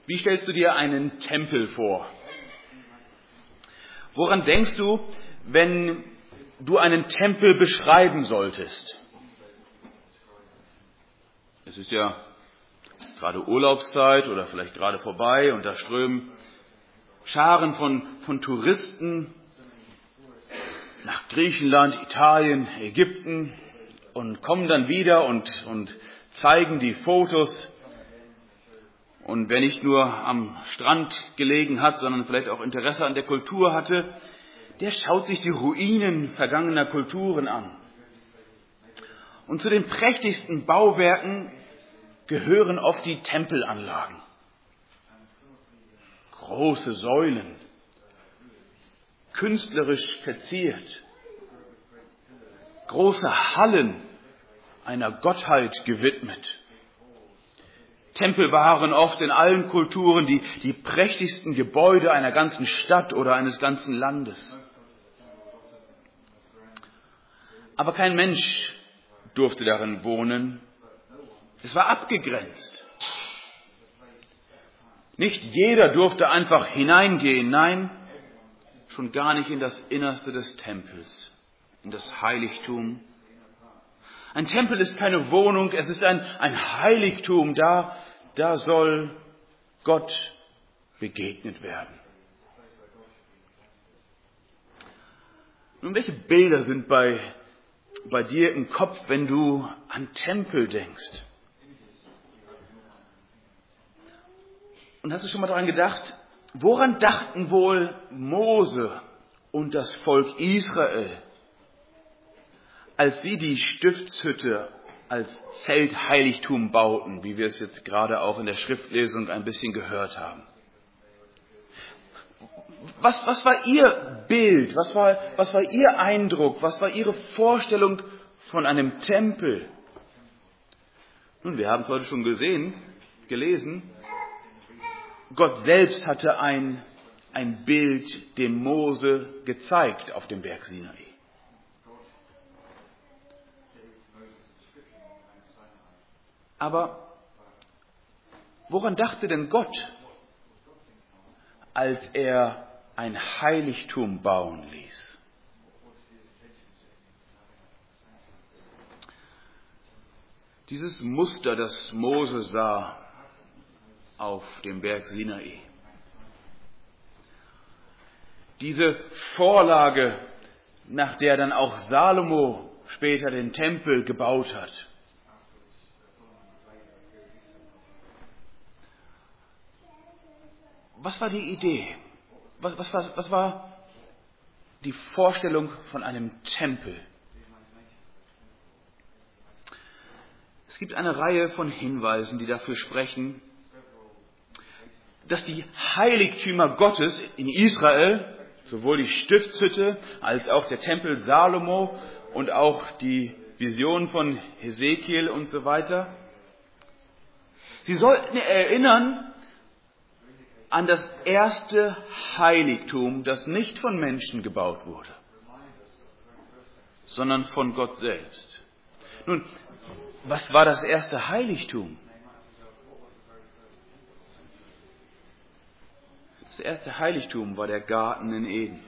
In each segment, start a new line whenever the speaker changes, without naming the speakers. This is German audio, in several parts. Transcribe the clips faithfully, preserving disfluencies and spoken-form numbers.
Wie stellst du dir einen Tempel vor? Woran denkst du, wenn du einen Tempel beschreiben solltest? Es ist ja gerade Urlaubszeit oder vielleicht gerade vorbei und da strömen Scharen von, von Touristen nach Griechenland, Italien, Ägypten und kommen dann wieder und, und zeigen die Fotos. Und wer nicht nur am Strand gelegen hat, sondern vielleicht auch Interesse an der Kultur hatte, der schaut sich die Ruinen vergangener Kulturen an. Und zu den prächtigsten Bauwerken gehören oft die Tempelanlagen. Große Säulen, künstlerisch verziert, große Hallen einer Gottheit gewidmet. Tempel waren oft in allen Kulturen die, die prächtigsten Gebäude einer ganzen Stadt oder eines ganzen Landes. Aber kein Mensch durfte darin wohnen. Es war abgegrenzt. Nicht jeder durfte einfach hineingehen, nein, schon gar nicht in das Innerste des Tempels, in das Heiligtum. Ein Tempel ist keine Wohnung, es ist ein, ein Heiligtum, da, da soll Gott begegnet werden. Nun, welche Bilder sind bei, bei dir im Kopf, wenn du an Tempel denkst? Und hast du schon mal daran gedacht, woran dachten wohl Mose und das Volk Israel, als sie die Stiftshütte als Zeltheiligtum bauten, wie wir es jetzt gerade auch in der Schriftlesung ein bisschen gehört haben? Was, was war ihr Bild? Was war, was war ihr Eindruck? Was war ihre Vorstellung von einem Tempel? Nun, wir haben es heute schon gesehen, gelesen. Gott selbst hatte ein, ein Bild dem Mose gezeigt auf dem Berg Sinai. Aber woran dachte denn Gott, als er ein Heiligtum bauen ließ? Dieses Muster, das Mose sah auf dem Berg Sinai. Diese Vorlage, nach der dann auch Salomo später den Tempel gebaut hat. Was war die Idee? Was, was, war, was war die Vorstellung von einem Tempel? Es gibt eine Reihe von Hinweisen, die dafür sprechen, dass die Heiligtümer Gottes in Israel, sowohl die Stiftshütte als auch der Tempel Salomo und auch die Vision von Hesekiel und so weiter, sie sollten erinnern an das erste Heiligtum, das nicht von Menschen gebaut wurde, sondern von Gott selbst. Nun, was war das erste Heiligtum? Das erste Heiligtum war der Garten in Eden.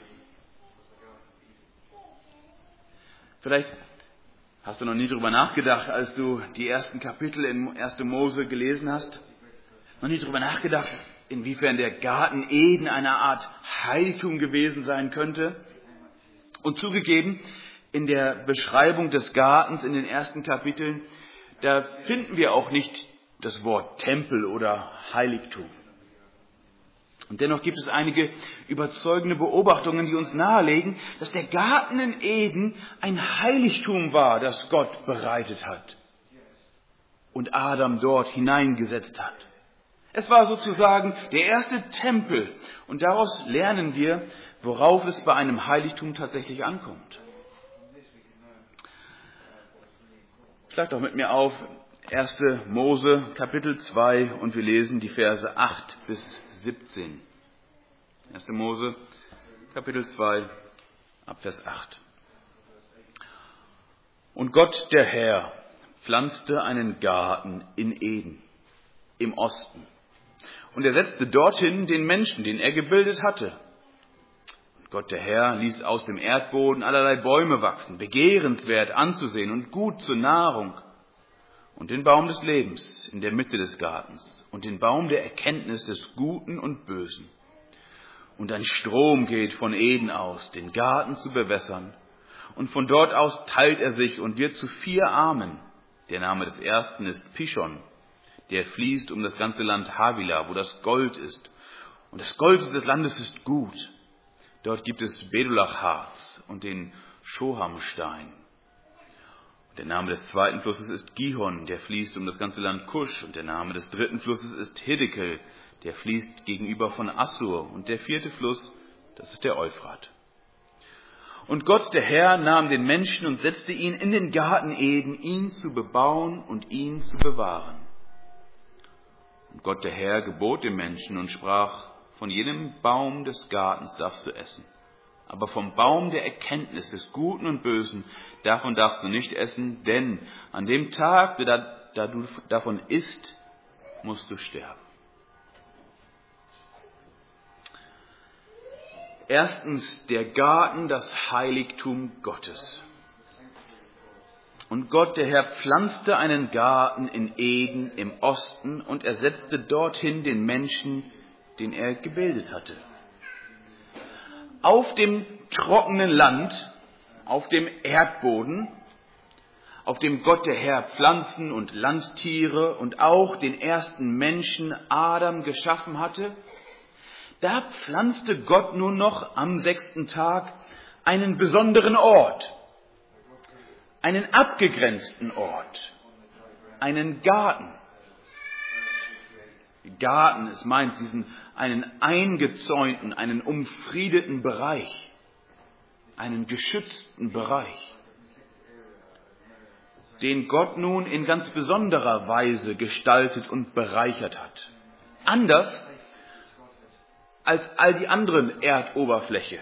Vielleicht hast du noch nie darüber nachgedacht, als du die ersten Kapitel in erster Mose gelesen hast. Noch nie darüber nachgedacht, inwiefern der Garten Eden eine Art Heiligtum gewesen sein könnte. Und zugegeben, in der Beschreibung des Gartens in den ersten Kapiteln, da finden wir auch nicht das Wort Tempel oder Heiligtum. Und dennoch gibt es einige überzeugende Beobachtungen, die uns nahelegen, dass der Garten in Eden ein Heiligtum war, das Gott bereitet hat und Adam dort hineingesetzt hat. Es war sozusagen der erste Tempel und daraus lernen wir, worauf es bei einem Heiligtum tatsächlich ankommt. Schlag doch mit mir auf erster Mose Kapitel zwei und wir lesen die Verse acht bis siebzehn. erster Mose, Kapitel zwei, ab Vers acht. Und Gott, der Herr, pflanzte einen Garten in Eden, im Osten, und er setzte dorthin den Menschen, den er gebildet hatte. Und Gott der Herr ließ aus dem Erdboden allerlei Bäume wachsen, begehrenswert anzusehen und gut zur Nahrung, und den Baum des Lebens in der Mitte des Gartens und den Baum der Erkenntnis des Guten und Bösen. Und ein Strom geht von Eden aus, den Garten zu bewässern, und von dort aus teilt er sich und wird zu vier Armen. Der Name des ersten ist Pishon, der fließt um das ganze Land Havila, wo das Gold ist. Und das Gold des Landes ist gut. Dort gibt es Bedulachharz und den Shohamstein. Der Name des zweiten Flusses ist Gihon, der fließt um das ganze Land Kusch. Und der Name des dritten Flusses ist Hiddekel, der fließt gegenüber von Assur. Und der vierte Fluss, das ist der Euphrat. Und Gott, der Herr, nahm den Menschen und setzte ihn in den Garten Eden, ihn zu bebauen und ihn zu bewahren. Und Gott, der Herr, gebot dem Menschen und sprach, von jedem Baum des Gartens darfst du essen. Aber vom Baum der Erkenntnis des Guten und Bösen, davon darfst du nicht essen, denn an dem Tag, da, da du davon isst, musst du sterben. Erstens, der Garten, das Heiligtum Gottes. Und Gott, der Herr, pflanzte einen Garten in Eden im Osten und er setzte dorthin den Menschen, den er gebildet hatte. Auf dem trockenen Land, auf dem Erdboden, auf dem Gott der Herr Pflanzen und Landtiere und auch den ersten Menschen Adam geschaffen hatte, da pflanzte Gott nun noch am sechsten Tag einen besonderen Ort, einen abgegrenzten Ort, einen Garten. Garten, es meint diesen einen eingezäunten, einen umfriedeten Bereich, einen geschützten Bereich, den Gott nun in ganz besonderer Weise gestaltet und bereichert hat. Anders als all die anderen Erdoberfläche.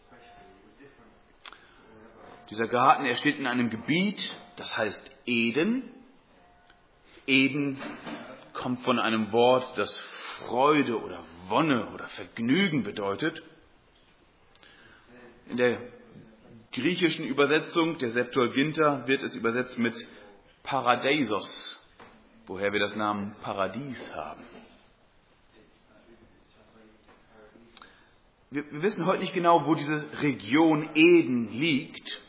Dieser Garten, er steht in einem Gebiet, das heißt Eden. Eden kommt von einem Wort, das Freude oder Wonne oder Vergnügen bedeutet. In der griechischen Übersetzung der Septuaginta wird es übersetzt mit Paradeisos, woher wir das Namen Paradies haben. Wir, wir wissen heute nicht genau, wo diese Region Eden liegt,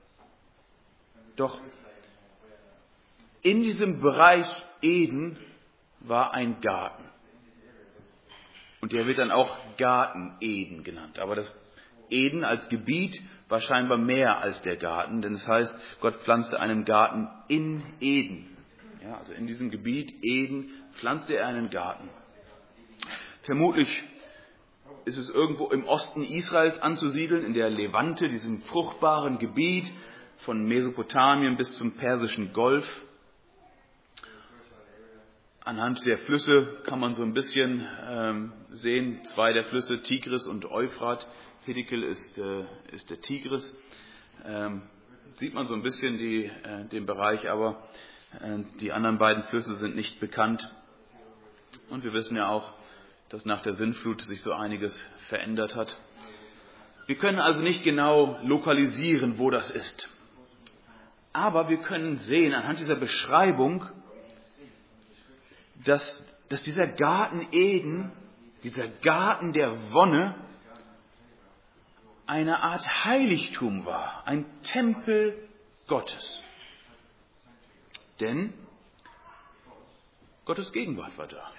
doch in diesem Bereich Eden war ein Garten. Und der wird dann auch Garten Eden genannt. Aber das Eden als Gebiet war scheinbar mehr als der Garten, denn es heißt, Gott pflanzte einen Garten in Eden. Ja, also in diesem Gebiet Eden pflanzte er einen Garten. Vermutlich ist es irgendwo im Osten Israels anzusiedeln, in der Levante, diesem fruchtbaren Gebiet von Mesopotamien bis zum Persischen Golf. Anhand der Flüsse kann man so ein bisschen ähm, sehen, zwei der Flüsse, Tigris und Euphrat. Hiddekel ist, äh, ist der Tigris. Ähm, sieht man so ein bisschen die, äh, den Bereich, aber äh, die anderen beiden Flüsse sind nicht bekannt. Und wir wissen ja auch, dass nach der Sintflut sich so einiges verändert hat. Wir können also nicht genau lokalisieren, wo das ist. Aber wir können sehen, anhand dieser Beschreibung, dass, dass dieser Garten Eden, dieser Garten der Wonne, eine Art Heiligtum war, ein Tempel Gottes. Denn Gottes Gegenwart war da.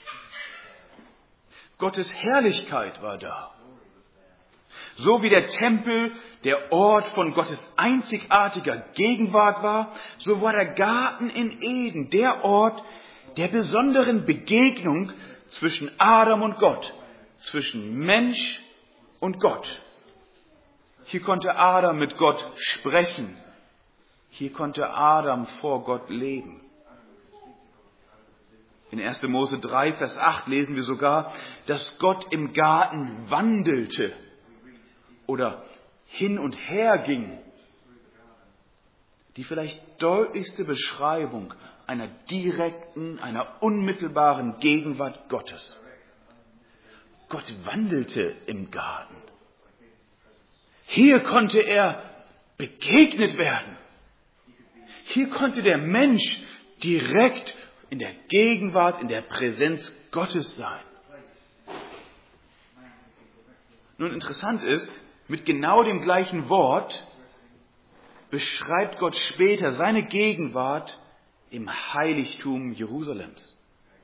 Gottes Herrlichkeit war da. So wie der Tempel der Ort von Gottes einzigartiger Gegenwart war, so war der Garten in Eden der Ort der besonderen Begegnung zwischen Adam und Gott, zwischen Mensch und Gott. Hier konnte Adam mit Gott sprechen. Hier konnte Adam vor Gott leben. In erster Mose drei, Vers acht lesen wir sogar, dass Gott im Garten wandelte oder hin und her ging. Die vielleicht deutlichste Beschreibung einer direkten, einer unmittelbaren Gegenwart Gottes. Gott wandelte im Garten. Hier konnte er begegnet werden. Hier konnte der Mensch direkt in der Gegenwart, in der Präsenz Gottes sein. Nun interessant ist, mit genau dem gleichen Wort beschreibt Gott später seine Gegenwart im Heiligtum Jerusalems.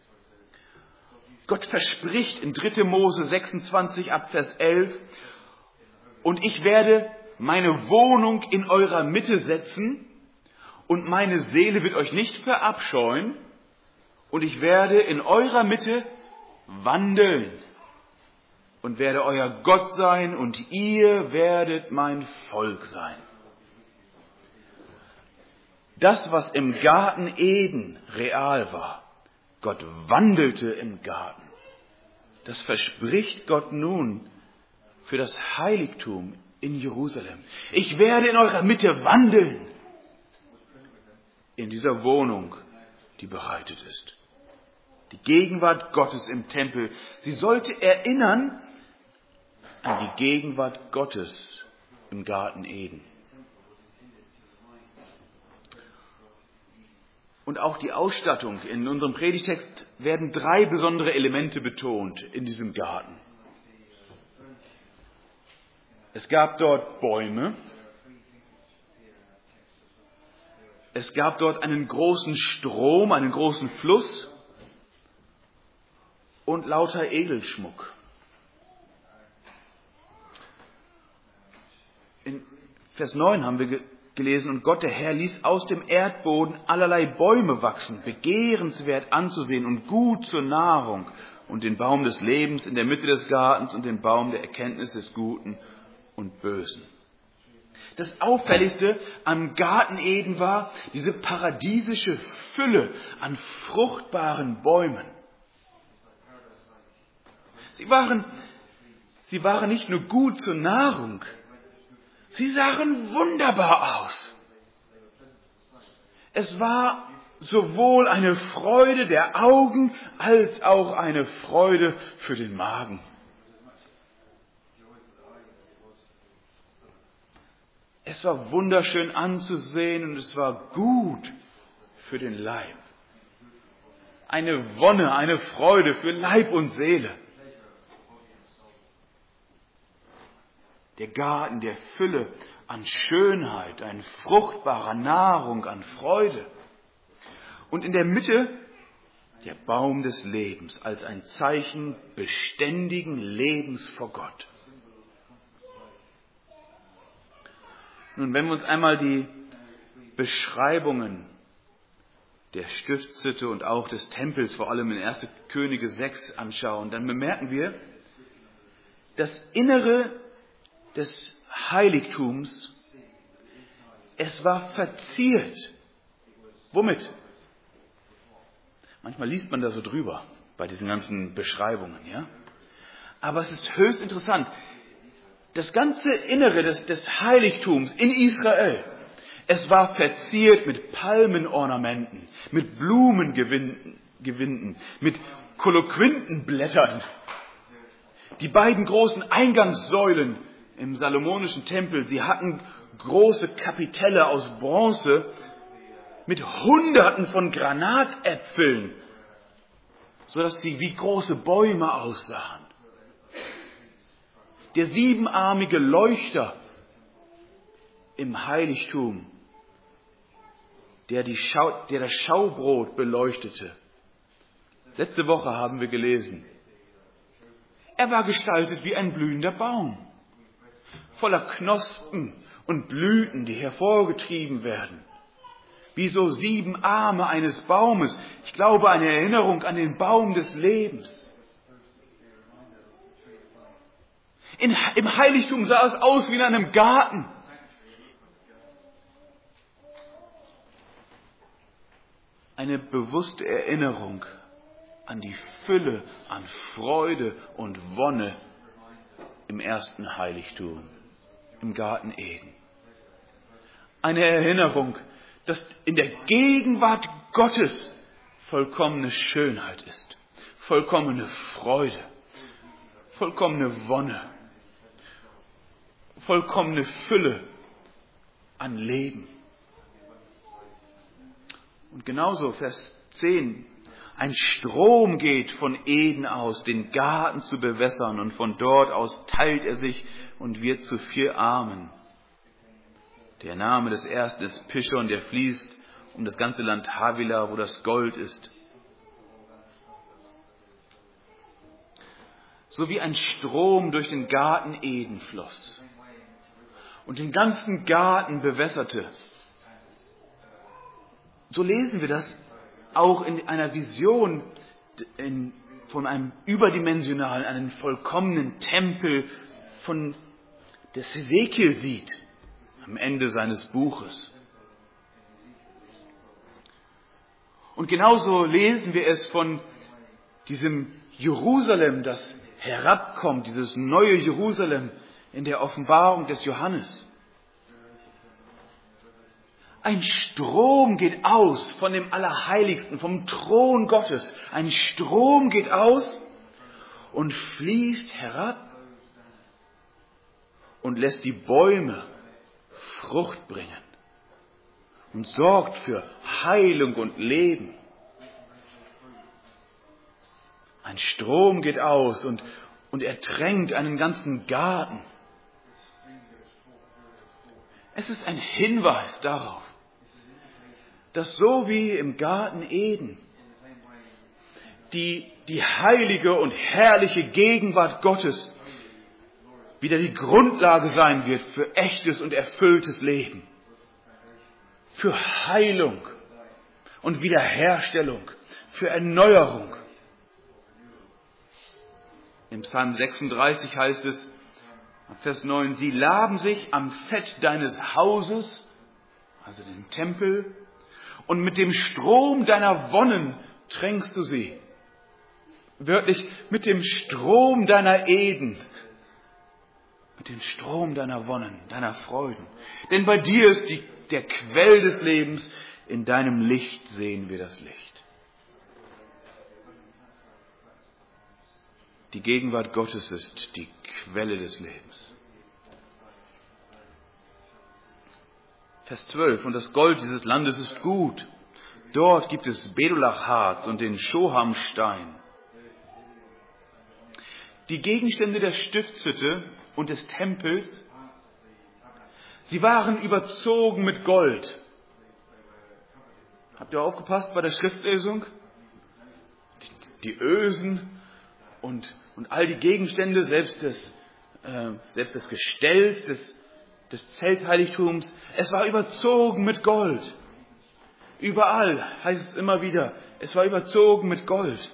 Gott verspricht in dritter Mose sechsundzwanzig ab Vers elf, und ich werde meine Wohnung in eurer Mitte setzen und meine Seele wird euch nicht verabscheuen und ich werde in eurer Mitte wandeln und werde euer Gott sein und ihr werdet mein Volk sein. Das, was im Garten Eden real war, Gott wandelte im Garten. Das verspricht Gott nun für das Heiligtum in Jerusalem. Ich werde in eurer Mitte wandeln, in dieser Wohnung, die bereitet ist. Die Gegenwart Gottes im Tempel, sie sollte erinnern an die Gegenwart Gottes im Garten Eden. Und auch die Ausstattung. In unserem Predigtext werden drei besondere Elemente betont in diesem Garten. Es gab dort Bäume. Es gab dort einen großen Strom, einen großen Fluss und lauter Edelschmuck. In Vers neun haben wir gelesen, und Gott, der Herr, ließ aus dem Erdboden allerlei Bäume wachsen, begehrenswert anzusehen und gut zur Nahrung, und den Baum des Lebens in der Mitte des Gartens und den Baum der Erkenntnis des Guten und Bösen. Das Auffälligste am Garten Eden war diese paradiesische Fülle an fruchtbaren Bäumen. Sie waren, sie waren nicht nur gut zur Nahrung, sie sahen wunderbar aus. Es war sowohl eine Freude der Augen als auch eine Freude für den Magen. Es war wunderschön anzusehen und es war gut für den Leib. Eine Wonne, eine Freude für Leib und Seele. Der Garten der Fülle an Schönheit, an fruchtbarer Nahrung, an Freude. Und in der Mitte der Baum des Lebens als ein Zeichen beständigen Lebens vor Gott. Nun, wenn wir uns einmal die Beschreibungen der Stiftshütte und auch des Tempels, vor allem in erster Könige sechs, anschauen, dann bemerken wir, das Innere des Heiligtums, es war verziert. Womit? Manchmal liest man da so drüber, bei diesen ganzen Beschreibungen, ja. Aber es ist höchst interessant. Das ganze Innere des, des Heiligtums in Israel, es war verziert mit Palmenornamenten, mit Blumengewinden, mit Koloquintenblättern. Die beiden großen Eingangssäulen im salomonischen Tempel, sie hatten große Kapitelle aus Bronze mit Hunderten von Granatäpfeln, sodass sie wie große Bäume aussahen. Der siebenarmige Leuchter im Heiligtum, der, die Schau, der das Schaubrot beleuchtete. Letzte Woche haben wir gelesen. Er war gestaltet wie ein blühender Baum, voller Knospen und Blüten, die hervorgetrieben werden. Wie so sieben Arme eines Baumes. Ich glaube, eine Erinnerung an den Baum des Lebens. In, Im Heiligtum sah es aus wie in einem Garten. Eine bewusste Erinnerung an die Fülle an Freude und Wonne im ersten Heiligtum, im Garten Eden. Eine Erinnerung, dass in der Gegenwart Gottes vollkommene Schönheit ist, vollkommene Freude, vollkommene Wonne, vollkommene Fülle an Leben. Und genauso Vers zehn. Ein Strom geht von Eden aus, den Garten zu bewässern, und von dort aus teilt er sich und wird zu vier Armen. Der Name des ersten ist Pishon, der fließt um das ganze Land Havila, wo das Gold ist. So wie ein Strom durch den Garten Eden floss und den ganzen Garten bewässerte. So lesen wir das auch in einer Vision in, von einem überdimensionalen, einem vollkommenen Tempel, von das Hesekiel sieht am Ende seines Buches. Und genauso lesen wir es von diesem Jerusalem, das herabkommt, dieses neue Jerusalem in der Offenbarung des Johannes. Ein Strom geht aus von dem Allerheiligsten, vom Thron Gottes. Ein Strom geht aus und fließt herab und lässt die Bäume Frucht bringen und sorgt für Heilung und Leben. Ein Strom geht aus und, und ertränkt einen ganzen Garten. Es ist ein Hinweis darauf, dass so wie im Garten Eden die, die heilige und herrliche Gegenwart Gottes wieder die Grundlage sein wird für echtes und erfülltes Leben, für Heilung und Wiederherstellung, für Erneuerung. Im Psalm sechsunddreißig heißt es, Vers neun, sie laben sich am Fett deines Hauses, also dem Tempel, und mit dem Strom deiner Wonnen tränkst du sie. Wörtlich, mit dem Strom deiner Eden, mit dem Strom deiner Wonnen, deiner Freuden. Denn bei dir ist die, der Quell des Lebens, in deinem Licht sehen wir das Licht. Die Gegenwart Gottes ist die Quelle des Lebens. Vers zwölf. Und das Gold dieses Landes ist gut. Dort gibt es Bedolachharz und den Schohamstein. Die Gegenstände der Stiftshütte und des Tempels, sie waren überzogen mit Gold. Habt ihr aufgepasst bei der Schriftlesung? Die, die Ösen und, und all die Gegenstände, selbst das, äh, selbst das Gestell des, des Zeltheiligtums, es war überzogen mit Gold. Überall heißt es immer wieder, es war überzogen mit Gold.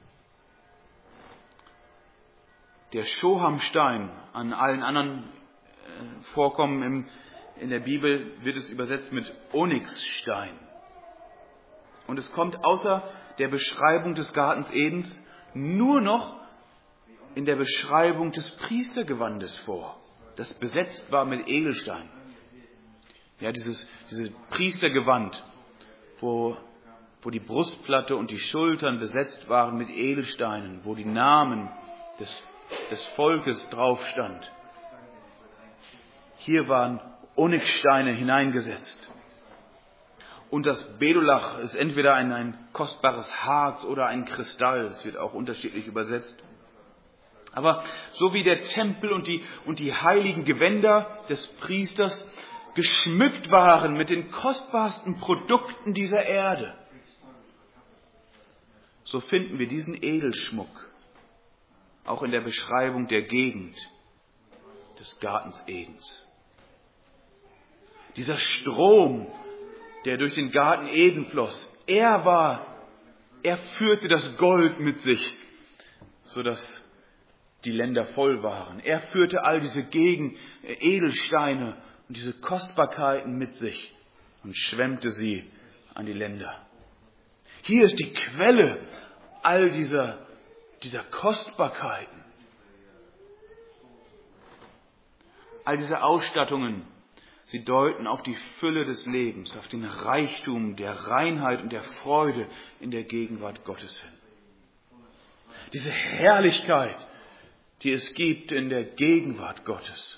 Der Schohamstein, an allen anderen äh, Vorkommen im, in der Bibel wird es übersetzt mit Onyxstein. Und es kommt außer der Beschreibung des Gartens Edens nur noch in der Beschreibung des Priestergewandes vor, das besetzt war mit Edelstein. Ja, dieses, dieses Priestergewand, wo, wo die Brustplatte und die Schultern besetzt waren mit Edelsteinen, wo die Namen des, des Volkes drauf stand. Hier waren Onyxsteine hineingesetzt. Und das Bedolach ist entweder ein, ein kostbares Harz oder ein Kristall. Es wird auch unterschiedlich übersetzt. Aber so wie der Tempel und die, und die heiligen Gewänder des Priesters geschmückt waren mit den kostbarsten Produkten dieser Erde, so finden wir diesen Edelschmuck auch in der Beschreibung der Gegend des Gartens Edens. Dieser Strom, der durch den Garten Eden floss, er war, er führte das Gold mit sich, sodass die Länder voll waren. Er führte all diese Gegen Edelsteine und diese Kostbarkeiten mit sich und schwemmte sie an die Länder. Hier ist die Quelle all dieser, dieser Kostbarkeiten. All diese Ausstattungen, sie deuten auf die Fülle des Lebens, auf den Reichtum der Reinheit und der Freude in der Gegenwart Gottes hin. Diese Herrlichkeit, die es gibt in der Gegenwart Gottes.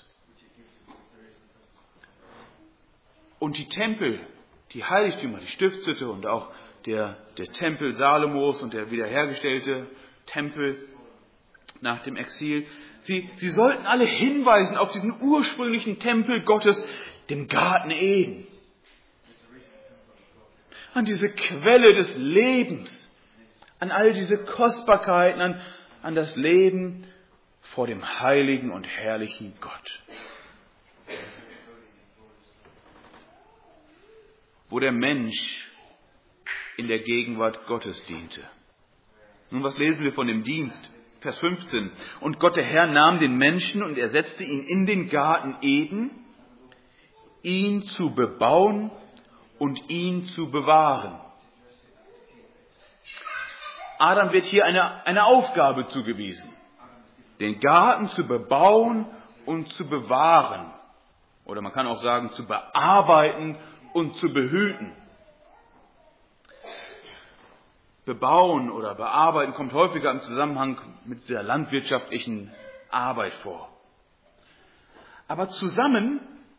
Und die Tempel, die Heiligtümer, die Stiftshütte und auch der, der Tempel Salomos und der wiederhergestellte Tempel nach dem Exil, sie, sie sollten alle hinweisen auf diesen ursprünglichen Tempel Gottes, dem Garten Eden. An diese Quelle des Lebens, an all diese Kostbarkeiten, an, an das Leben vor dem heiligen und herrlichen Gott. Wo der Mensch in der Gegenwart Gottes diente. Nun, was lesen wir von dem Dienst? Vers fünfzehn. Und Gott, der Herr, nahm den Menschen und er setzte ihn in den Garten Eden, ihn zu bebauen und ihn zu bewahren. Adam wird hier eine, eine Aufgabe zugewiesen. Den Garten zu bebauen und zu bewahren. Oder man kann auch sagen, zu bearbeiten und zu behüten. Bebauen oder bearbeiten kommt häufiger im Zusammenhang mit der landwirtschaftlichen Arbeit vor. Aber zusammen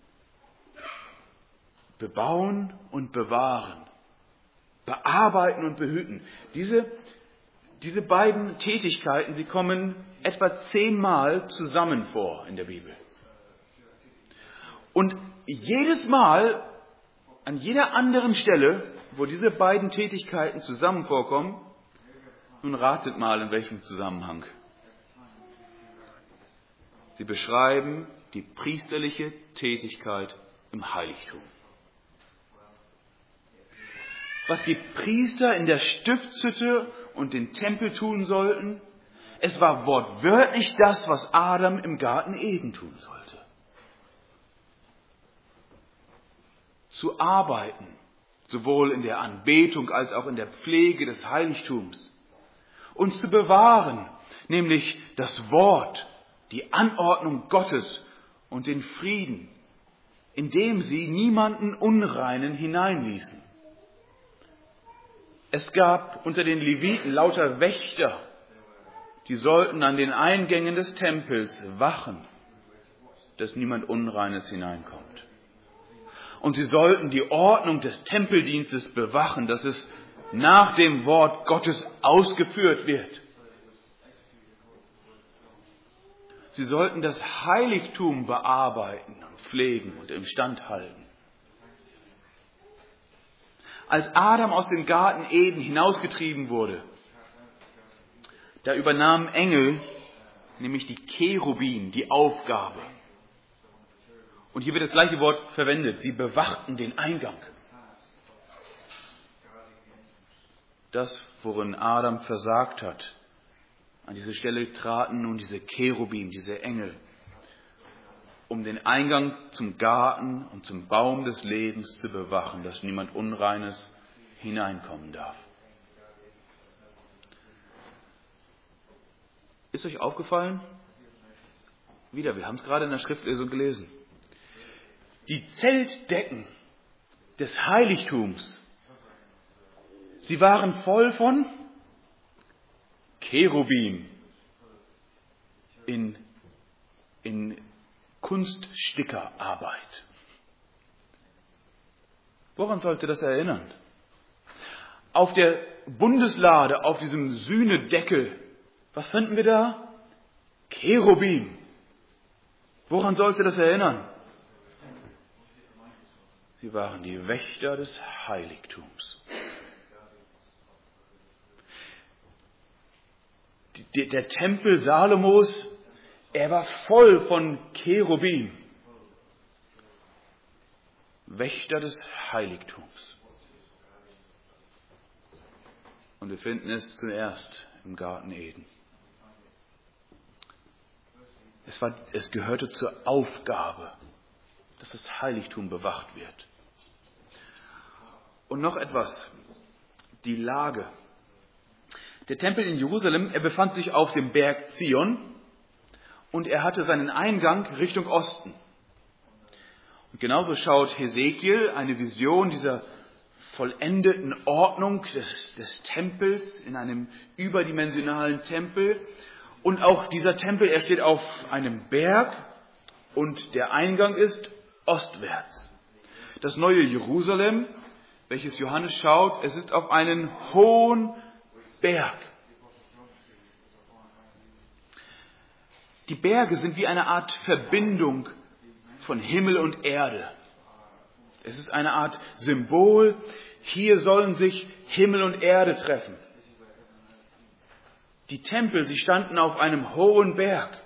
bebauen und bewahren, bearbeiten und behüten. Diese, diese beiden Tätigkeiten, sie kommen etwa zehnmal zusammen vor in der Bibel. Und jedes Mal, an jeder anderen Stelle, wo diese beiden Tätigkeiten zusammen vorkommen, nun ratet mal, in welchem Zusammenhang. Sie beschreiben die priesterliche Tätigkeit im Heiligtum. Was die Priester in der Stiftshütte und den Tempel tun sollten, es war wortwörtlich das, was Adam im Garten Eden tun sollte. Zu arbeiten, sowohl in der Anbetung als auch in der Pflege des Heiligtums. Und zu bewahren, nämlich das Wort, die Anordnung Gottes und den Frieden, indem sie niemanden Unreinen hineinließen. Es gab unter den Leviten lauter Wächter, die sollten an den Eingängen des Tempels wachen, dass niemand Unreines hineinkommt. Und sie sollten die Ordnung des Tempeldienstes bewachen, dass es nach dem Wort Gottes ausgeführt wird. Sie sollten das Heiligtum bearbeiten und pflegen und instand halten. Als Adam aus dem Garten Eden hinausgetrieben wurde, da übernahmen Engel, nämlich die Cherubim, die Aufgabe. Und hier wird das gleiche Wort verwendet. Sie bewachten den Eingang. Das, worin Adam versagt hat. An diese Stelle traten nun diese Cherubim, diese Engel, um den Eingang zum Garten und zum Baum des Lebens zu bewachen, dass niemand Unreines hineinkommen darf. Ist euch aufgefallen? Wieder, wir haben es gerade in der Schriftlesung gelesen. Die Zeltdecken des Heiligtums, sie waren voll von Cherubim in, in Kunststickerarbeit. Woran sollte das erinnern? Auf der Bundeslade, auf diesem Sühnedeckel, was finden wir da? Cherubim. Woran sollte das erinnern? Sie waren die Wächter des Heiligtums. Der Tempel Salomos, er war voll von Cherubim. Wächter des Heiligtums. Und wir finden es zuerst im Garten Eden. Es, war, es gehörte zur Aufgabe, dass das Heiligtum bewacht wird. Und noch etwas, die Lage. Der Tempel in Jerusalem, er befand sich auf dem Berg Zion und er hatte seinen Eingang Richtung Osten. Und genauso schaut Hesekiel eine Vision dieser vollendeten Ordnung des, des Tempels in einem überdimensionalen Tempel. Und auch dieser Tempel, er steht auf einem Berg und der Eingang ist ostwärts. Das neue Jerusalem, welches Johannes schaut, es ist auf einen hohen Berg. Die Berge sind wie eine Art Verbindung von Himmel und Erde. Es ist eine Art Symbol. Hier sollen sich Himmel und Erde treffen. Die Tempel, sie standen auf einem hohen Berg.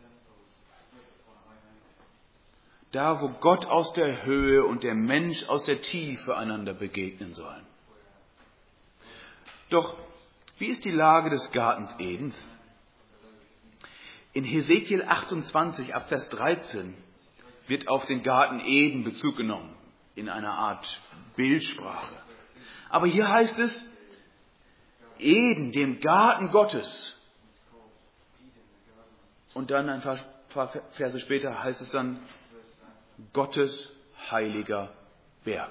Da, wo Gott aus der Höhe und der Mensch aus der Tiefe einander begegnen sollen. Doch wie ist die Lage des Gartens Edens? In Hesekiel achtundzwanzig, ab Vers dreizehn, wird auf den Garten Eden Bezug genommen, in einer Art Bildsprache. Aber hier heißt es, Eden, dem Garten Gottes. Und dann ein paar Verse später heißt es dann, Gottes heiliger Berg.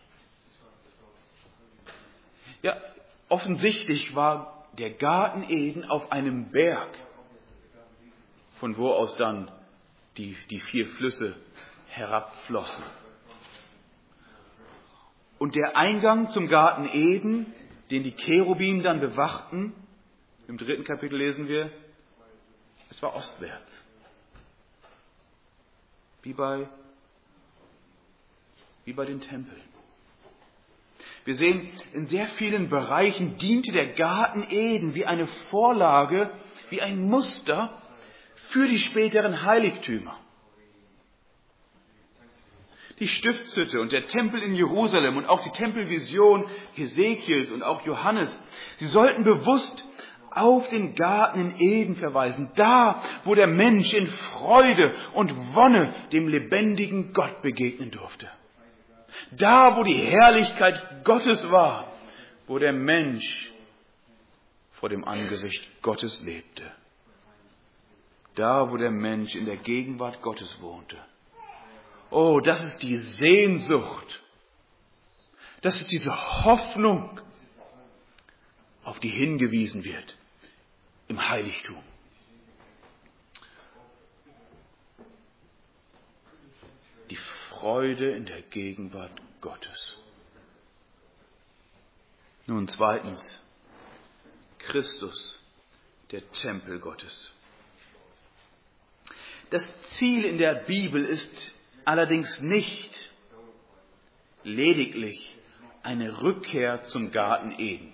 Ja, offensichtlich war der Garten Eden auf einem Berg, von wo aus dann die, die vier Flüsse herabflossen. Und der Eingang zum Garten Eden, den die Cherubim dann bewachten, im dritten Kapitel lesen wir, es war ostwärts. Wie bei, wie bei den Tempeln. Wir sehen, in sehr vielen Bereichen diente der Garten Eden wie eine Vorlage, wie ein Muster für die späteren Heiligtümer. Die Stiftshütte und der Tempel in Jerusalem und auch die Tempelvision Hesekiels und auch Johannes, sie sollten bewusst auf den Garten in Eden verweisen, da, wo der Mensch in Freude und Wonne dem lebendigen Gott begegnen durfte. Da, wo die Herrlichkeit Gottes war, wo der Mensch vor dem Angesicht Gottes lebte. Da, wo der Mensch in der Gegenwart Gottes wohnte. Oh, das ist die Sehnsucht. Das ist diese Hoffnung, auf die hingewiesen wird im Heiligtum. Die Freude in der Gegenwart Gottes. Nun zweitens, Christus, der Tempel Gottes. Das Ziel in der Bibel ist allerdings nicht lediglich eine Rückkehr zum Garten Eden.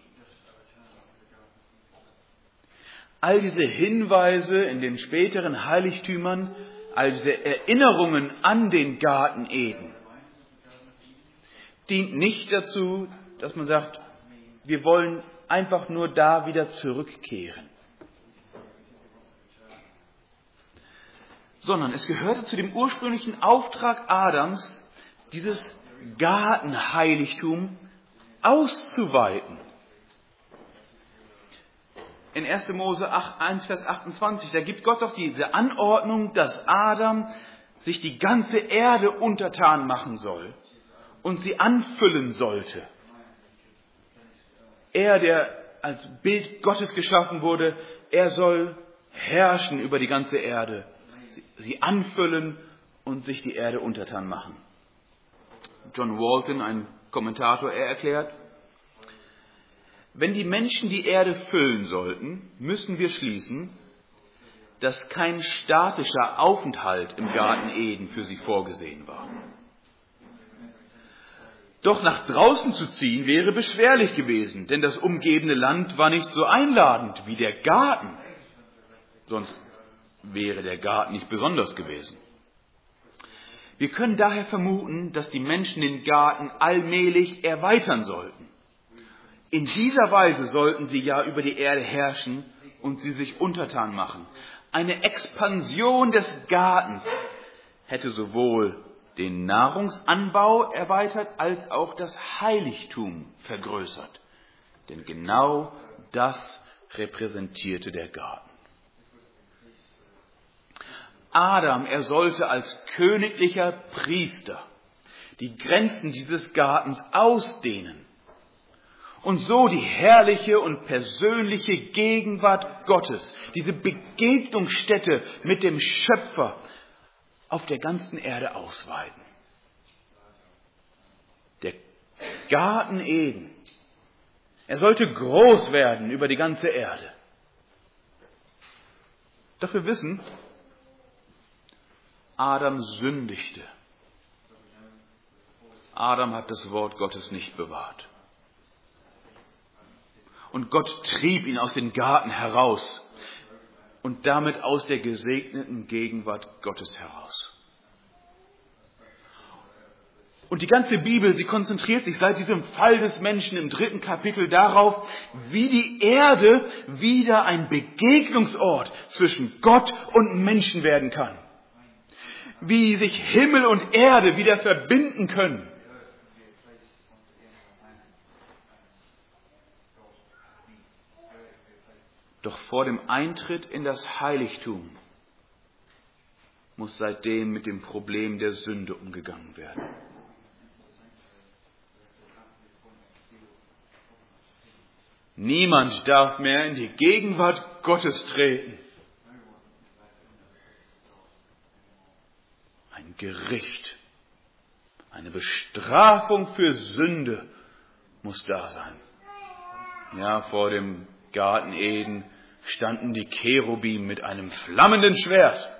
All diese Hinweise in den späteren Heiligtümern, all diese Erinnerungen an den Garten Eden, dient nicht dazu, dass man sagt, wir wollen einfach nur da wieder zurückkehren. Sondern es gehörte zu dem ursprünglichen Auftrag Adams, dieses Gartenheiligtum auszuweiten. In erster Mose eins, Vers achtundzwanzig, da gibt Gott doch diese Anordnung, dass Adam sich die ganze Erde untertan machen soll und sie anfüllen sollte. Er, der als Bild Gottes geschaffen wurde, er soll herrschen über die ganze Erde, sie anfüllen und sich die Erde untertan machen. John Walton, ein Kommentator, er erklärt, wenn die Menschen die Erde füllen sollten, müssen wir schließen, dass kein statischer Aufenthalt im Garten Eden für sie vorgesehen war. Doch nach draußen zu ziehen wäre beschwerlich gewesen, denn das umgebende Land war nicht so einladend wie der Garten. Sonst wäre der Garten nicht besonders gewesen. Wir können daher vermuten, dass die Menschen den Garten allmählich erweitern sollten. In dieser Weise sollten sie ja über die Erde herrschen und sie sich untertan machen. Eine Expansion des Gartens hätte sowohl den Nahrungsanbau erweitert als auch das Heiligtum vergrößert. Denn genau das repräsentierte der Garten. Adam, er sollte als königlicher Priester die Grenzen dieses Gartens ausdehnen Und so die herrliche und persönliche Gegenwart Gottes, diese Begegnungsstätte mit dem Schöpfer auf der ganzen Erde ausweiten. Der Garten Eden, er sollte groß werden über die ganze Erde. Doch wir wissen, Adam sündigte. Adam hat das Wort Gottes nicht bewahrt. Und Gott trieb ihn aus dem Garten heraus und damit aus der gesegneten Gegenwart Gottes heraus. Und die ganze Bibel, sie konzentriert sich seit diesem Fall des Menschen im dritten Kapitel darauf, wie die Erde wieder ein Begegnungsort zwischen Gott und Menschen werden kann. Wie sich Himmel und Erde wieder verbinden können. Doch vor dem Eintritt in das Heiligtum muss seitdem mit dem Problem der Sünde umgegangen werden. Niemand darf mehr in die Gegenwart Gottes treten. Ein Gericht, eine Bestrafung für Sünde muss da sein. Ja, vor dem Garten Eden standen die Cherubim mit einem flammenden Schwert.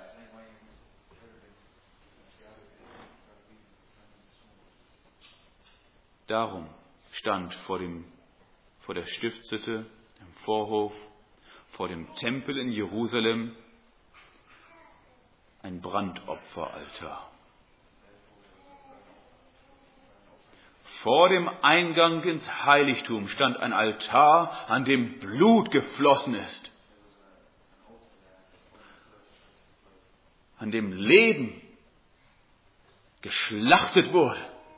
Darum stand vor dem, vor der Stiftshütte, im Vorhof, vor dem Tempel in Jerusalem ein Brandopferaltar. Vor dem Eingang ins Heiligtum stand ein Altar, an dem Blut geflossen ist, an dem Leben geschlachtet wurde.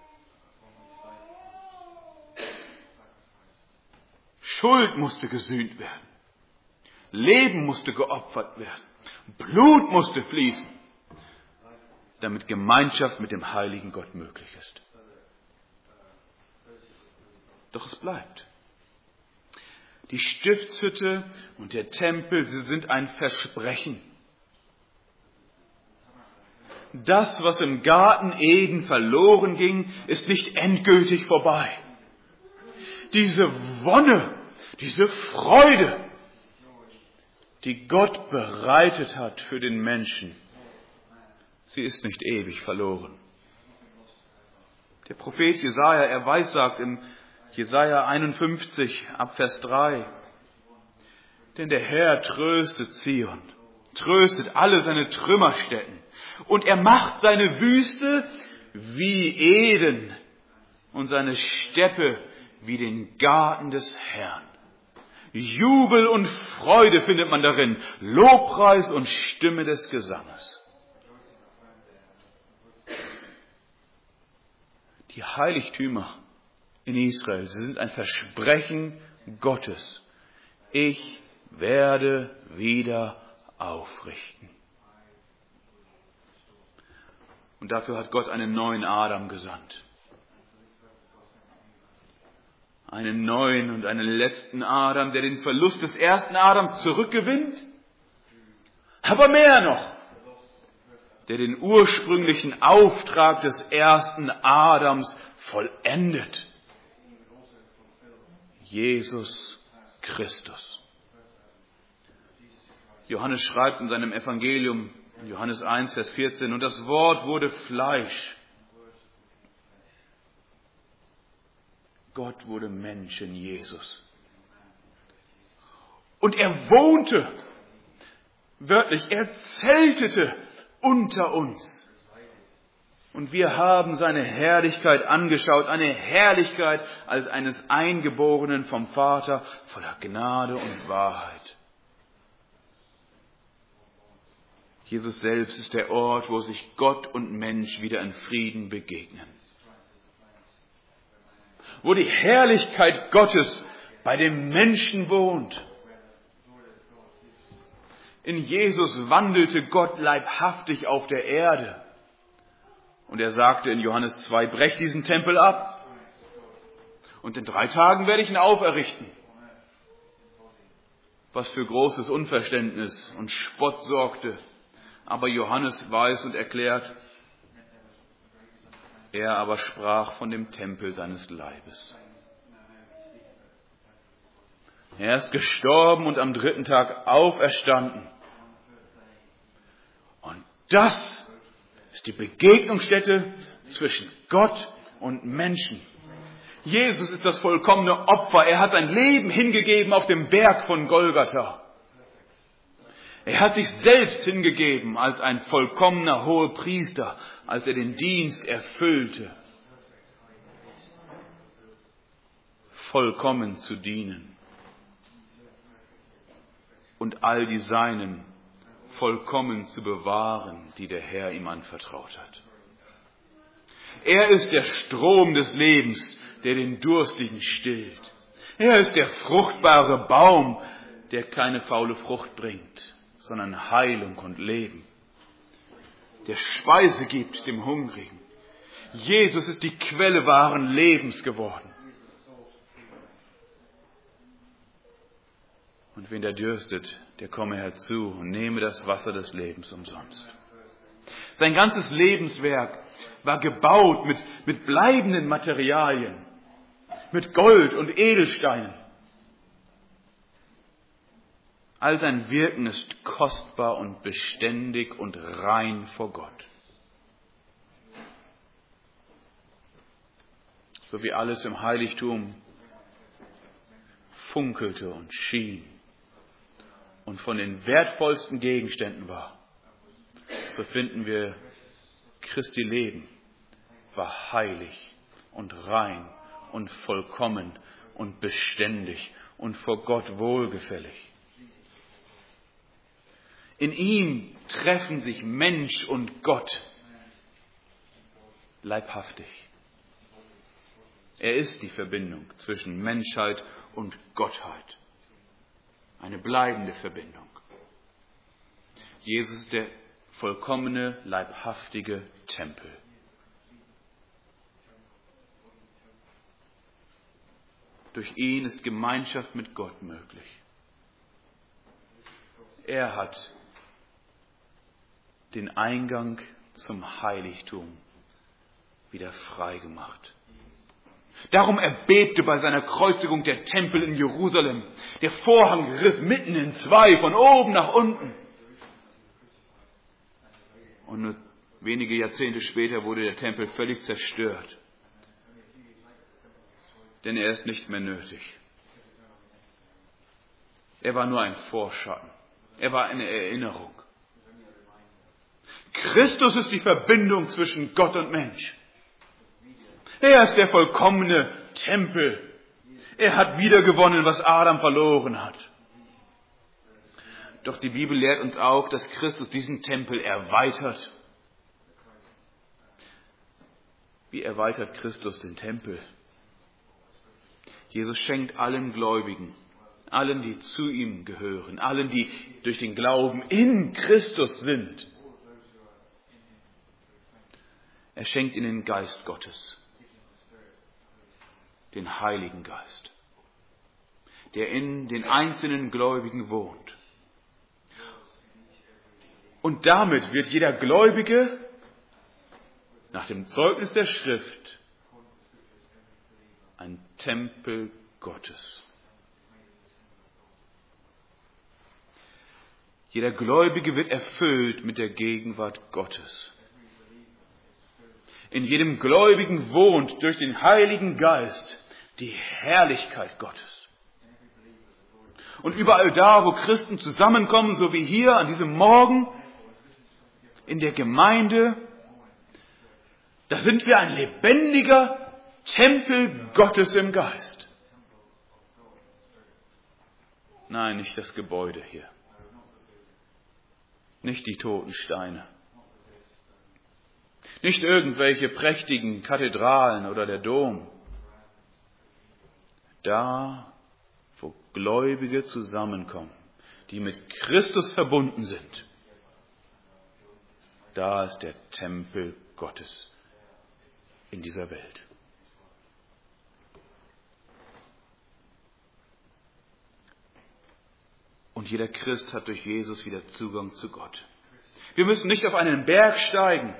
Schuld musste gesühnt werden, Leben musste geopfert werden, Blut musste fließen, damit Gemeinschaft mit dem heiligen Gott möglich ist. Doch es bleibt. Die Stiftshütte und der Tempel, sie sind ein Versprechen. Das, was im Garten Eden verloren ging, ist nicht endgültig vorbei. Diese Wonne, diese Freude, die Gott bereitet hat für den Menschen, sie ist nicht ewig verloren. Der Prophet Jesaja, er weissagt im Jesaja einundfünfzig, ab Vers drei. Denn der Herr tröstet Zion, tröstet alle seine Trümmerstätten. Und er macht seine Wüste wie Eden und seine Steppe wie den Garten des Herrn. Jubel und Freude findet man darin, Lobpreis und Stimme des Gesanges. Die Heiligtümer in Israel, sie sind ein Versprechen Gottes. Ich werde wieder aufrichten. Und dafür hat Gott einen neuen Adam gesandt. Einen neuen und einen letzten Adam, der den Verlust des ersten Adams zurückgewinnt. Aber mehr noch, der den ursprünglichen Auftrag des ersten Adams vollendet. Jesus Christus. Johannes schreibt in seinem Evangelium, in Johannes eins, Vers vierzehn, und das Wort wurde Fleisch. Gott wurde Mensch in Jesus. Und er wohnte, wörtlich, er zeltete unter uns. Und wir haben seine Herrlichkeit angeschaut, eine Herrlichkeit als eines Eingeborenen vom Vater, voller Gnade und Wahrheit. Jesus selbst ist der Ort, wo sich Gott und Mensch wieder in Frieden begegnen. Wo die Herrlichkeit Gottes bei dem Menschen wohnt. In Jesus wandelte Gott leibhaftig auf der Erde. Und er sagte in Johannes zwei, brecht diesen Tempel ab Und in drei Tagen werde ich ihn auferrichten. Was für großes Unverständnis und Spott sorgte. Aber Johannes weiß und erklärt, er aber sprach von dem Tempel seines Leibes. Er ist gestorben und am dritten Tag auferstanden. Und das ist die Begegnungsstätte zwischen Gott und Menschen. Jesus ist das vollkommene Opfer. Er hat sein Leben hingegeben auf dem Berg von Golgatha. Er hat sich selbst hingegeben als ein vollkommener Hohepriester, als er den Dienst erfüllte, vollkommen zu dienen und all die Seinen vollkommen zu bewahren, die der Herr ihm anvertraut hat. Er ist der Strom des Lebens, der den Durstigen stillt. Er ist der fruchtbare Baum, der keine faule Frucht bringt, sondern Heilung und Leben, der Speise gibt dem Hungrigen. Jesus ist die Quelle wahren Lebens geworden. Und wen der dürstet, der komme herzu und nehme das Wasser des Lebens umsonst. Sein ganzes Lebenswerk war gebaut mit, mit bleibenden Materialien, mit Gold und Edelsteinen. All sein Wirken ist kostbar und beständig und rein vor Gott. So wie alles im Heiligtum funkelte und schien und von den wertvollsten Gegenständen war, so finden wir, Christi Leben war heilig und rein und vollkommen und beständig und vor Gott wohlgefällig. In ihm treffen sich Mensch und Gott leibhaftig. Er ist die Verbindung zwischen Menschheit und Gottheit. Eine bleibende Verbindung. Jesus ist der vollkommene, leibhaftige Tempel. Durch ihn ist Gemeinschaft mit Gott möglich. Er hat den Eingang zum Heiligtum wieder frei gemacht. Darum erbebte bei seiner Kreuzigung der Tempel in Jerusalem. Der Vorhang riss mitten in zwei, von oben nach unten. Und nur wenige Jahrzehnte später wurde der Tempel völlig zerstört. Denn er ist nicht mehr nötig. Er war nur ein Vorschatten. Er war eine Erinnerung. Christus ist die Verbindung zwischen Gott und Mensch. Er ist der vollkommene Tempel. Er hat wiedergewonnen, was Adam verloren hat. Doch die Bibel lehrt uns auch, dass Christus diesen Tempel erweitert. Wie erweitert Christus den Tempel? Jesus schenkt allen Gläubigen, allen, die zu ihm gehören, allen, die durch den Glauben in Christus sind. Er schenkt ihnen den Geist Gottes, den Heiligen Geist, der in den einzelnen Gläubigen wohnt. Und damit wird jeder Gläubige nach dem Zeugnis der Schrift ein Tempel Gottes. Jeder Gläubige wird erfüllt mit der Gegenwart Gottes. In jedem Gläubigen wohnt durch den Heiligen Geist die Herrlichkeit Gottes. Und überall da, wo Christen zusammenkommen, so wie hier an diesem Morgen in der Gemeinde, da sind wir ein lebendiger Tempel Gottes im Geist. Nein, nicht das Gebäude hier. Nicht die toten Steine. Nicht irgendwelche prächtigen Kathedralen oder der Dom. Da, wo Gläubige zusammenkommen, die mit Christus verbunden sind, da ist der Tempel Gottes in dieser Welt. Und jeder Christ hat durch Jesus wieder Zugang zu Gott. Wir müssen nicht auf einen Berg steigen,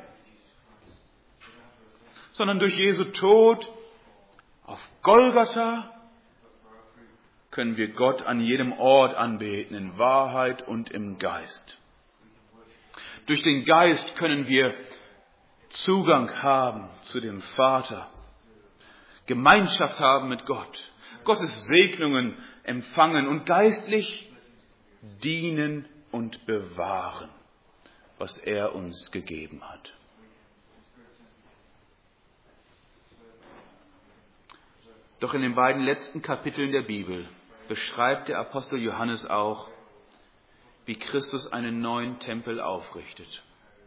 sondern durch Jesu Tod auf Golgatha können wir Gott an jedem Ort anbeten, in Wahrheit und im Geist. Durch den Geist können wir Zugang haben zu dem Vater, Gemeinschaft haben mit Gott, Gottes Segnungen empfangen und geistlich dienen und bewahren, was er uns gegeben hat. Doch in den beiden letzten Kapiteln der Bibel beschreibt der Apostel Johannes auch, wie Christus einen neuen Tempel aufrichtet.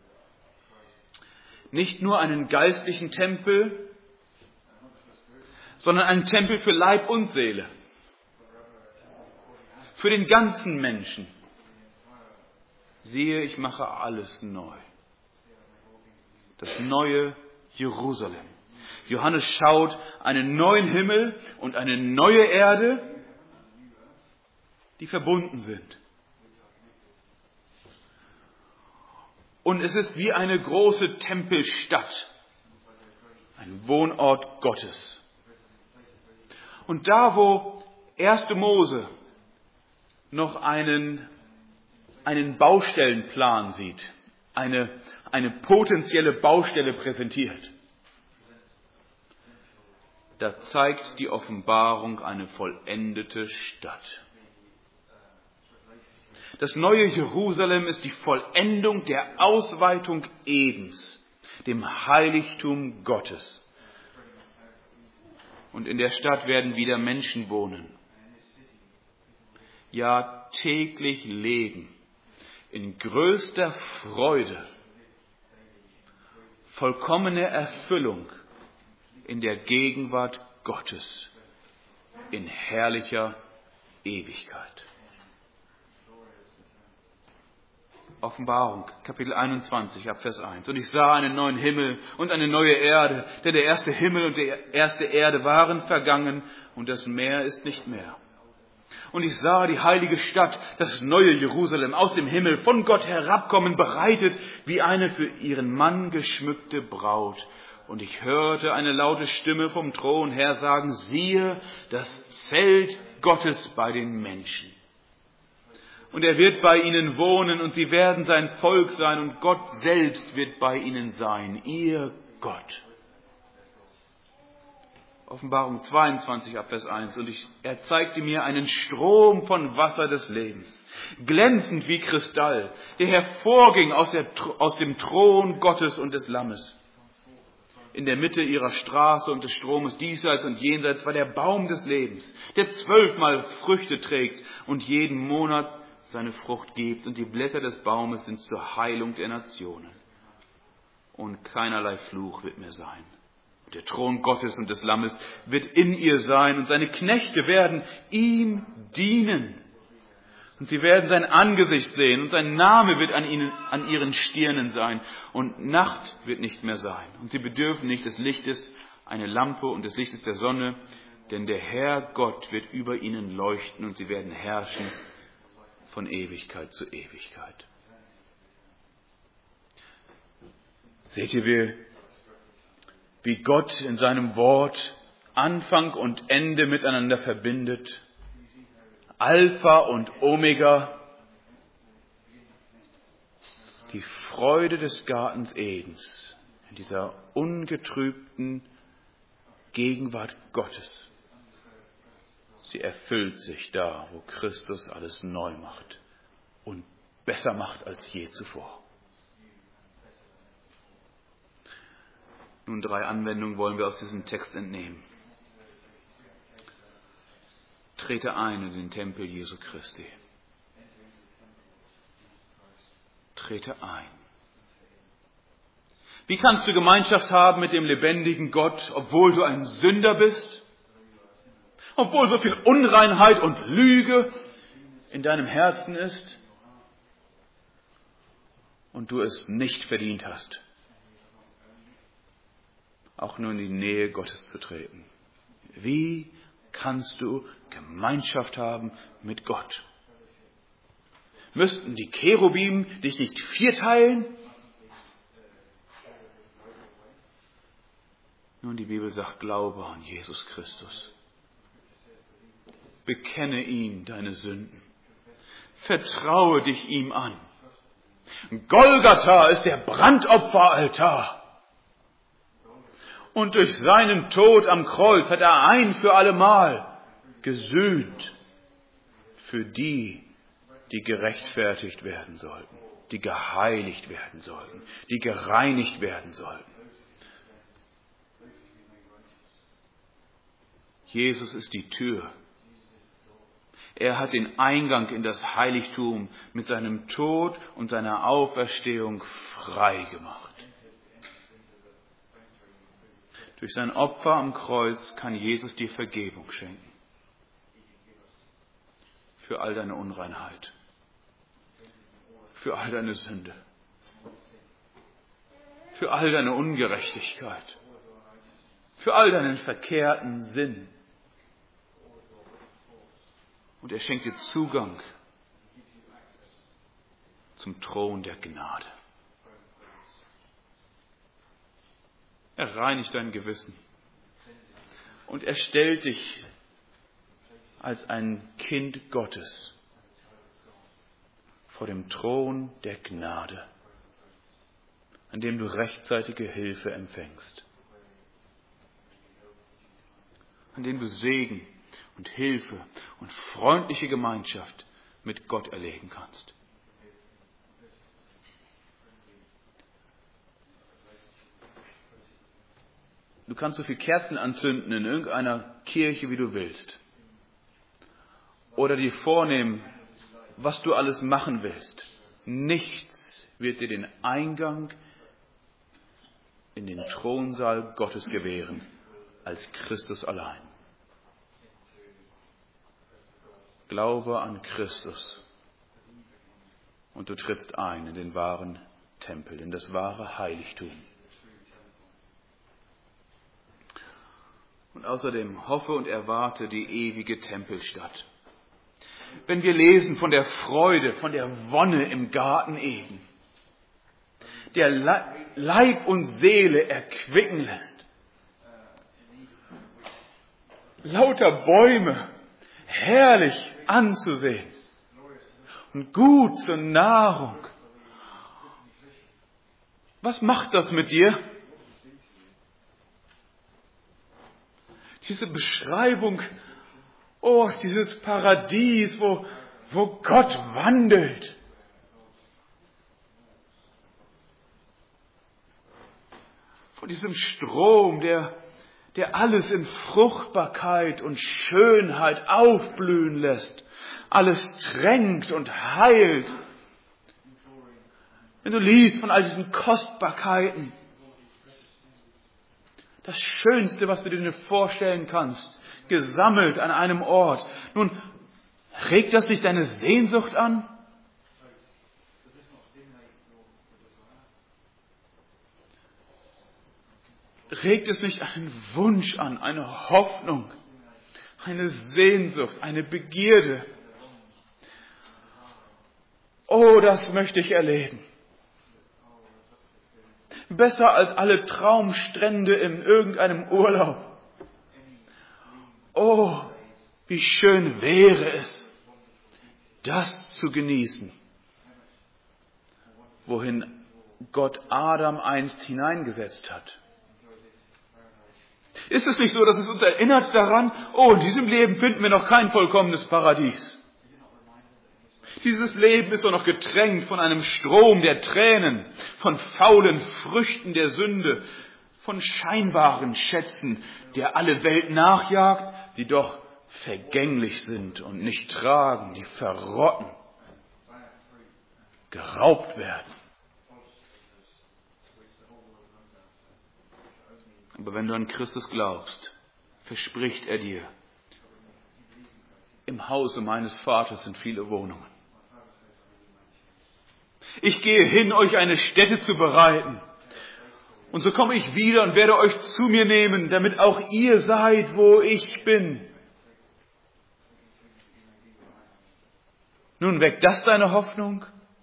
Nicht nur einen geistlichen Tempel, sondern einen Tempel für Leib und Seele. Für den ganzen Menschen. Siehe, ich mache alles neu. Das neue Jerusalem. Johannes schaut einen neuen Himmel und eine neue Erde, die verbunden sind. Und es ist wie eine große Tempelstadt, ein Wohnort Gottes. Und da, wo erste Mose noch einen, einen Baustellenplan sieht, eine, eine potenzielle Baustelle präsentiert, da zeigt die Offenbarung eine vollendete Stadt. Das neue Jerusalem ist die Vollendung der Ausweitung Edens, dem Heiligtum Gottes. Und in der Stadt werden wieder Menschen wohnen. Ja, täglich leben in größter Freude, vollkommene Erfüllung in der Gegenwart Gottes, in herrlicher Ewigkeit. Offenbarung, Kapitel einundzwanzig, ab Vers eins. Und ich sah einen neuen Himmel und eine neue Erde, denn der erste Himmel und die erste Erde waren vergangen und das Meer ist nicht mehr. Und ich sah die heilige Stadt, das neue Jerusalem, aus dem Himmel, von Gott herabkommen, bereitet wie eine für ihren Mann geschmückte Braut. Und ich hörte eine laute Stimme vom Thron her sagen, siehe, das Zelt Gottes bei den Menschen. Und er wird bei ihnen wohnen und sie werden sein Volk sein und Gott selbst wird bei ihnen sein, ihr Gott. Offenbarung zweiundzwanzig, ab Vers eins. Und ich, er zeigte mir einen Strom von Wasser des Lebens, glänzend wie Kristall, der hervorging aus, der, aus dem Thron Gottes und des Lammes. In der Mitte ihrer Straße und des Stromes diesseits und jenseits war der Baum des Lebens, der zwölfmal Früchte trägt und jeden Monat seine Frucht gibt. Und die Blätter des Baumes sind zur Heilung der Nationen. Und keinerlei Fluch wird mehr sein. Der Thron Gottes und des Lammes wird in ihr sein und seine Knechte werden ihm dienen. Und sie werden sein Angesicht sehen und sein Name wird an ihnen, an ihren Stirnen sein. Und Nacht wird nicht mehr sein. Und sie bedürfen nicht des Lichtes, eine Lampe und des Lichtes der Sonne, denn der Herr Gott wird über ihnen leuchten und sie werden herrschen von Ewigkeit zu Ewigkeit. Seht ihr, wie, wie Gott in seinem Wort Anfang und Ende miteinander verbindet? Alpha und Omega, die Freude des Gartens Edens, in dieser ungetrübten Gegenwart Gottes. Sie erfüllt sich da, wo Christus alles neu macht und besser macht als je zuvor. Nun drei Anwendungen wollen wir aus diesem Text entnehmen. Trete ein in den Tempel Jesu Christi. Trete ein. Wie kannst du Gemeinschaft haben mit dem lebendigen Gott, obwohl du ein Sünder bist? Obwohl so viel Unreinheit und Lüge in deinem Herzen ist und du es nicht verdient hast, auch nur in die Nähe Gottes zu treten. Wie kannst du Gemeinschaft haben mit Gott? Müssten die Cherubim dich nicht vierteilen? Nun, die Bibel sagt, glaube an Jesus Christus. Bekenne ihm deine Sünden. Vertraue dich ihm an. Golgatha ist der Brandopferaltar. Und durch seinen Tod am Kreuz hat er ein für allemal gesühnt für die, die gerechtfertigt werden sollten, die geheiligt werden sollten, die gereinigt werden sollten. Jesus ist die Tür. Er hat den Eingang in das Heiligtum mit seinem Tod und seiner Auferstehung frei gemacht. Durch sein Opfer am Kreuz kann Jesus dir Vergebung schenken. Für all deine Unreinheit. Für all deine Sünde. Für all deine Ungerechtigkeit. Für all deinen verkehrten Sinn. Und er schenkt dir Zugang zum Thron der Gnade. Er reinigt dein Gewissen. Und er stellt dich als ein Kind Gottes vor dem Thron der Gnade, an dem du rechtzeitige Hilfe empfängst, an dem du Segen und Hilfe und freundliche Gemeinschaft mit Gott erleben kannst. Du kannst so viele Kerzen anzünden in irgendeiner Kirche, wie du willst. Oder dir vornehmen, was du alles machen willst. Nichts wird dir den Eingang in den Thronsaal Gottes gewähren, als Christus allein. Glaube an Christus und du trittst ein in den wahren Tempel, in das wahre Heiligtum. Und außerdem hoffe und erwarte die ewige Tempelstadt. Wenn wir lesen von der Freude, von der Wonne im Garten Eden, der Leib und Seele erquicken lässt. Lauter Bäume, herrlich anzusehen und gut zur Nahrung. Was macht das mit dir? Diese Beschreibung, oh, dieses Paradies, wo, wo Gott wandelt. Von diesem Strom, der, der alles in Fruchtbarkeit und Schönheit aufblühen lässt, alles tränkt und heilt. Wenn du liest von all diesen Kostbarkeiten, das Schönste, was du dir vorstellen kannst, gesammelt an einem Ort. Nun, regt das nicht deine Sehnsucht an? Regt es nicht einen Wunsch an, eine Hoffnung, eine Sehnsucht, eine Begierde? Oh, das möchte ich erleben. Besser als alle Traumstrände in irgendeinem Urlaub. Oh, wie schön wäre es, das zu genießen, wohin Gott Adam einst hineingesetzt hat. Ist es nicht so, dass es uns erinnert daran, oh, in diesem Leben finden wir noch kein vollkommenes Paradies. Dieses Leben ist doch noch getränkt von einem Strom der Tränen, von faulen Früchten der Sünde, von scheinbaren Schätzen, der alle Welt nachjagt, die doch vergänglich sind und nicht tragen, die verrotten, geraubt werden. Aber wenn du an Christus glaubst, verspricht er dir, im Hause meines Vaters sind viele Wohnungen. Ich gehe hin, euch eine Stätte zu bereiten. Und so komme ich wieder und werde euch zu mir nehmen, damit auch ihr seid, wo ich bin. Nun, weckt das deine Hoffnung?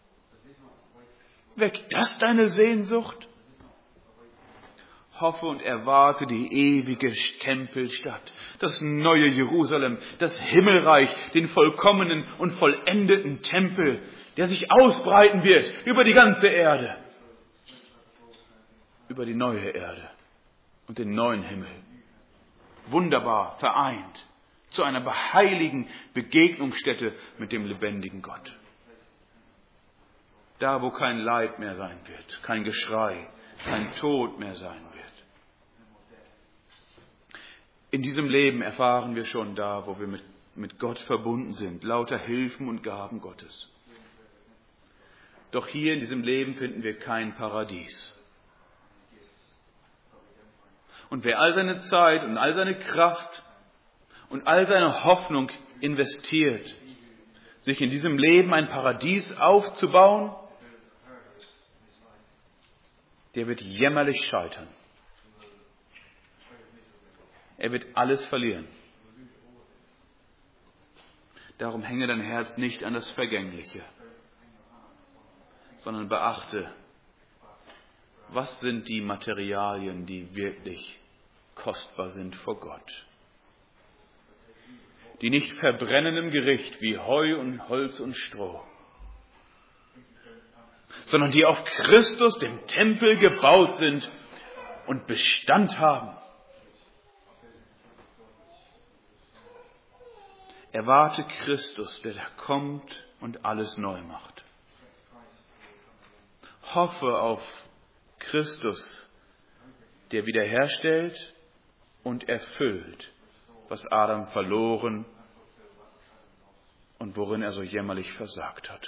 Weckt das deine Sehnsucht? Hoffe und erwarte die ewige Tempelstadt, das neue Jerusalem, das Himmelreich, den vollkommenen und vollendeten Tempel, der sich ausbreiten wird über die ganze Erde, über die neue Erde und den neuen Himmel. Wunderbar vereint zu einer heiligen Begegnungsstätte mit dem lebendigen Gott. Da, wo kein Leid mehr sein wird, kein Geschrei, kein Tod mehr sein wird. In diesem Leben erfahren wir schon da, wo wir mit, mit Gott verbunden sind, lauter Hilfen und Gaben Gottes. Doch hier in diesem Leben finden wir kein Paradies. Und wer all seine Zeit und all seine Kraft und all seine Hoffnung investiert, sich in diesem Leben ein Paradies aufzubauen, der wird jämmerlich scheitern. Er wird alles verlieren. Darum hänge dein Herz nicht an das Vergängliche, sondern beachte, was sind die Materialien, die wirklich kostbar sind vor Gott, die nicht verbrennen im Gericht wie Heu und Holz und Stroh, sondern die auf Christus, dem Tempel, gebaut sind und Bestand haben. Erwarte Christus, der da kommt und alles neu macht. Hoffe auf Christus, der wiederherstellt und erfüllt, was Adam verloren und worin er so jämmerlich versagt hat.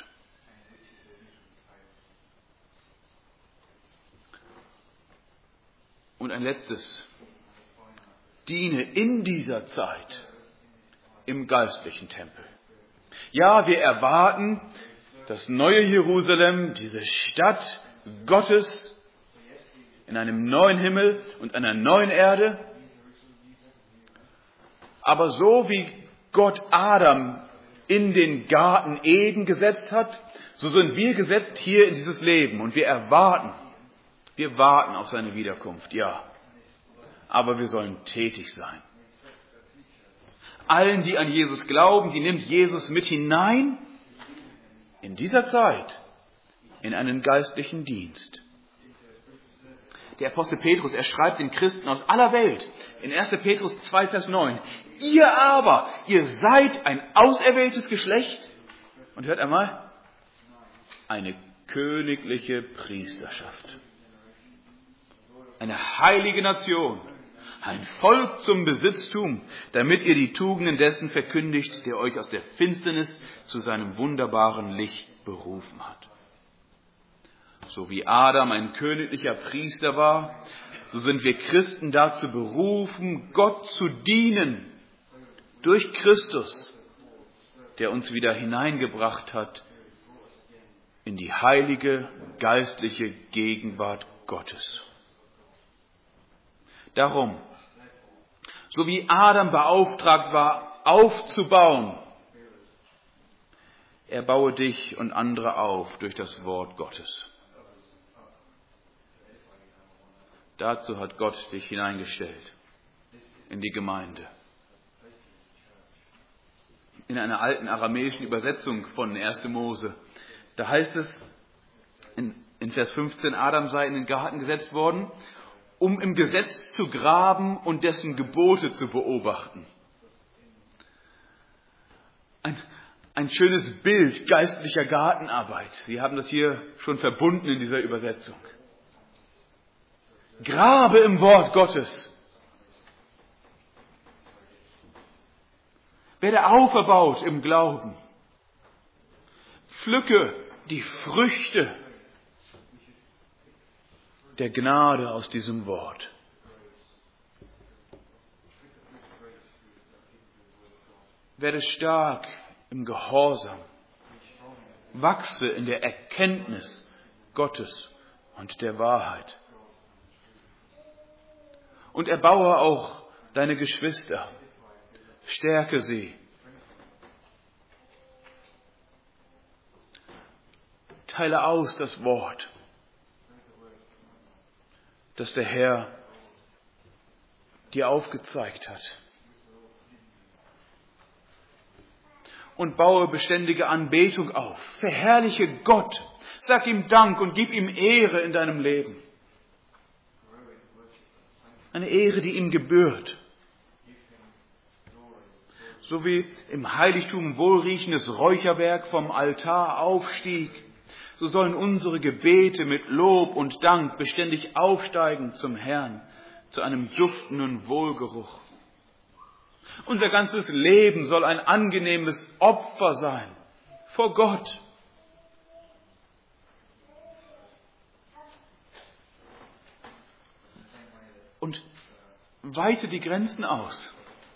Und ein letztes. Diene in dieser Zeit im geistlichen Tempel. Ja, wir erwarten das neue Jerusalem, diese Stadt Gottes in einem neuen Himmel und einer neuen Erde. Aber so wie Gott Adam in den Garten Eden gesetzt hat, so sind wir gesetzt hier in dieses Leben. Und wir erwarten, wir warten auf seine Wiederkunft, ja. Aber wir sollen tätig sein. Allen, die an Jesus glauben, die nimmt Jesus mit hinein in dieser Zeit in einen geistlichen Dienst. Der Apostel Petrus, er schreibt den Christen aus aller Welt in erster Petrus zwei, Vers neun. Ihr aber, ihr seid ein auserwähltes Geschlecht. Und hört einmal, eine königliche Priesterschaft. Eine heilige Nation. Ein Volk zum Besitztum, damit ihr die Tugenden dessen verkündigt, der euch aus der Finsternis zu seinem wunderbaren Licht berufen hat. So wie Adam ein königlicher Priester war, so sind wir Christen dazu berufen, Gott zu dienen durch Christus, der uns wieder hineingebracht hat in die heilige geistliche Gegenwart Gottes. Darum, so wie Adam beauftragt war, aufzubauen, er baue dich und andere auf durch das Wort Gottes. Dazu hat Gott dich hineingestellt in die Gemeinde. In einer alten aramäischen Übersetzung von erster Mose, da heißt es in, in Vers fünfzehn, Adam sei in den Garten gesetzt worden, um im Gesetz zu graben und dessen Gebote zu beobachten. Ein, ein schönes Bild geistlicher Gartenarbeit. Sie haben das hier schon verbunden in dieser Übersetzung. Grabe im Wort Gottes. Werde auferbaut im Glauben. Pflücke die Früchte der Gnade aus diesem Wort. Werde stark im Gehorsam. Wachse in der Erkenntnis Gottes und der Wahrheit. Und erbaue auch deine Geschwister. Stärke sie. Teile aus das Wort, das der Herr dir aufgezeigt hat. Und baue beständige Anbetung auf. Verherrliche Gott. Sag ihm Dank und gib ihm Ehre in deinem Leben. Eine Ehre, die ihm gebührt. So wie im Heiligtum wohlriechendes Räucherwerk vom Altar aufstieg, so sollen unsere Gebete mit Lob und Dank beständig aufsteigen zum Herrn, zu einem duftenden Wohlgeruch. Unser ganzes Leben soll ein angenehmes Opfer sein vor Gott. Und weite die Grenzen aus.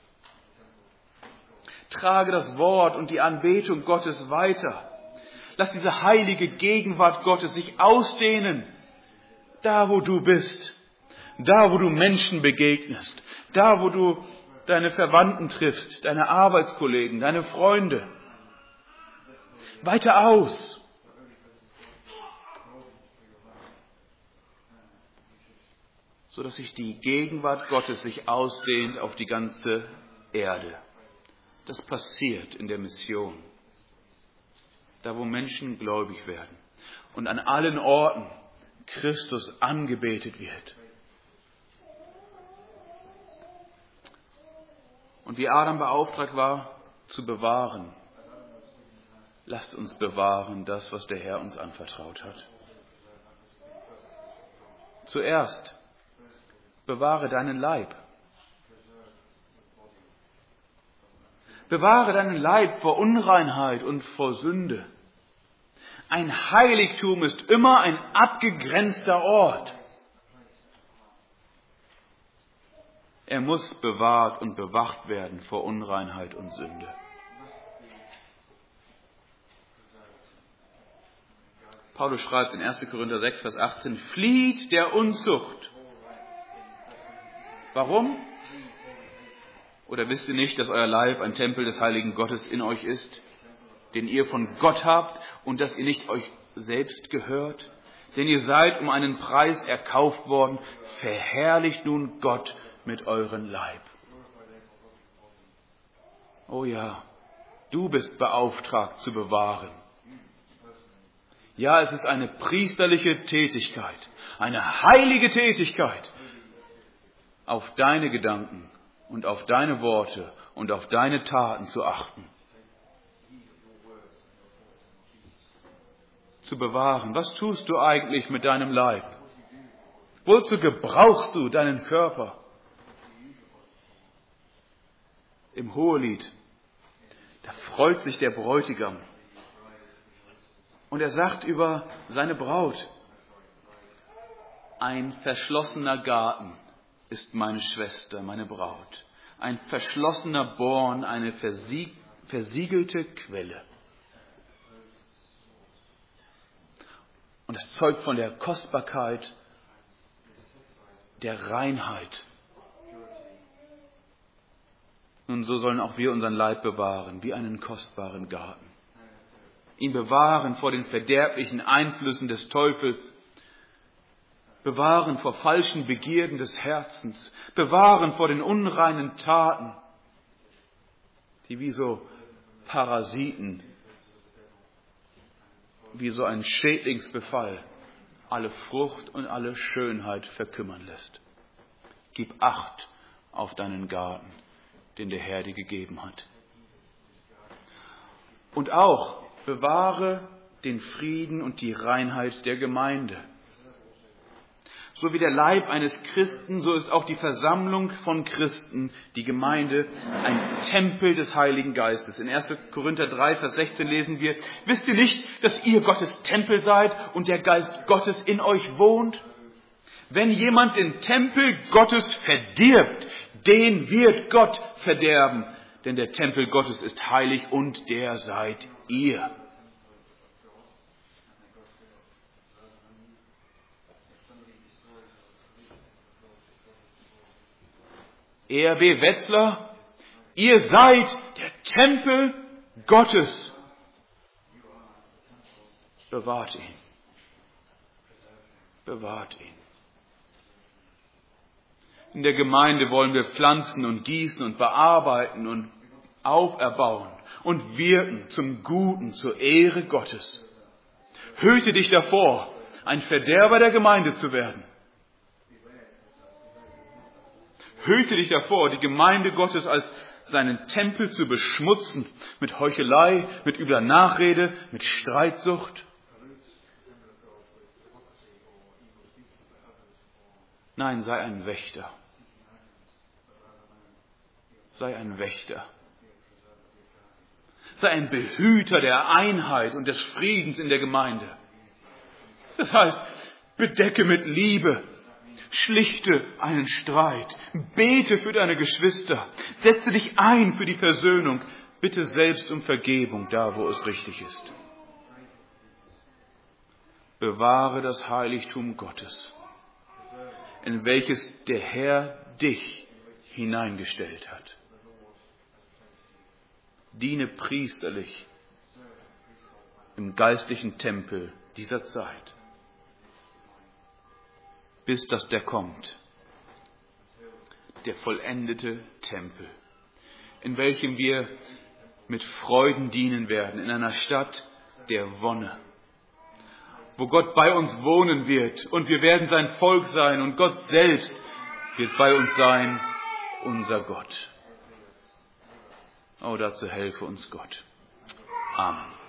Trage das Wort und die Anbetung Gottes weiter. Lass diese heilige Gegenwart Gottes sich ausdehnen, da wo du bist, da wo du Menschen begegnest, da wo du deine Verwandten triffst, deine Arbeitskollegen, deine Freunde. Weiter aus. So dass sich die Gegenwart Gottes sich ausdehnt auf die ganze Erde. Das passiert in der Mission. Da wo Menschen gläubig werden und an allen Orten Christus angebetet wird. Und wie Adam beauftragt war, zu bewahren, lasst uns bewahren das, was der Herr uns anvertraut hat. Zuerst, bewahre deinen Leib. Bewahre deinen Leib vor Unreinheit und vor Sünde. Ein Heiligtum ist immer ein abgegrenzter Ort. Er muss bewahrt und bewacht werden vor Unreinheit und Sünde. Paulus schreibt in erster Korinther sechs, Vers achtzehn, flieht der Unzucht. Warum? Oder wisst ihr nicht, dass euer Leib ein Tempel des heiligen Gottes in euch ist, den ihr von Gott habt und dass ihr nicht euch selbst gehört? Denn ihr seid um einen Preis erkauft worden. Verherrlicht nun Gott mit eurem Leib. Oh ja, du bist beauftragt zu bewahren. Ja, es ist eine priesterliche Tätigkeit, eine heilige Tätigkeit, auf deine Gedanken und auf deine Worte und auf deine Taten zu achten. Zu bewahren. Was tust du eigentlich mit deinem Leib? Wozu gebrauchst du deinen Körper? Im Hohelied, da freut sich der Bräutigam. Und er sagt über seine Braut, ein verschlossener Garten ist meine Schwester, meine Braut. Ein verschlossener Born, eine versieg- versiegelte Quelle. Und es zeugt von der Kostbarkeit, der Reinheit. Nun, so sollen auch wir unseren Leib bewahren, wie einen kostbaren Garten. Ihn bewahren vor den verderblichen Einflüssen des Teufels. Bewahren vor falschen Begierden des Herzens. Bewahren vor den unreinen Taten, die wie so Parasiten, wie so ein Schädlingsbefall, alle Frucht und alle Schönheit verkümmern lässt. Gib Acht auf deinen Garten, den der Herr dir gegeben hat. Und auch bewahre den Frieden und die Reinheit der Gemeinde. So wie der Leib eines Christen, so ist auch die Versammlung von Christen, die Gemeinde, ein Tempel des Heiligen Geistes. In erster Korinther drei, Vers sechzehn lesen wir, wisst ihr nicht, dass ihr Gottes Tempel seid und der Geist Gottes in euch wohnt? Wenn jemand den Tempel Gottes verdirbt, den wird Gott verderben, denn der Tempel Gottes ist heilig und der seid ihr. E R B Wetzlar, ihr seid der Tempel Gottes. Bewahrt ihn. Bewahrt ihn. In der Gemeinde wollen wir pflanzen und gießen und bearbeiten und auferbauen und wirken zum Guten, zur Ehre Gottes. Hüte dich davor, ein Verderber der Gemeinde zu werden. Hüte dich davor, die Gemeinde Gottes als seinen Tempel zu beschmutzen mit Heuchelei, mit übler Nachrede, mit Streitsucht. Nein, sei ein Wächter. Sei ein Wächter. Sei ein Behüter der Einheit und des Friedens in der Gemeinde. Das heißt, bedecke mit Liebe, schlichte einen Streit, bete für deine Geschwister, setze dich ein für die Versöhnung, bitte selbst um Vergebung da, wo es richtig ist. Bewahre das Heiligtum Gottes, in welches der Herr dich hineingestellt hat. Diene priesterlich im geistlichen Tempel dieser Zeit, bis dass der kommt, der vollendete Tempel, in welchem wir mit Freuden dienen werden, in einer Stadt der Wonne, wo Gott bei uns wohnen wird und wir werden sein Volk sein und Gott selbst wird bei uns sein, unser Gott. Oh, dazu helfe uns Gott. Amen.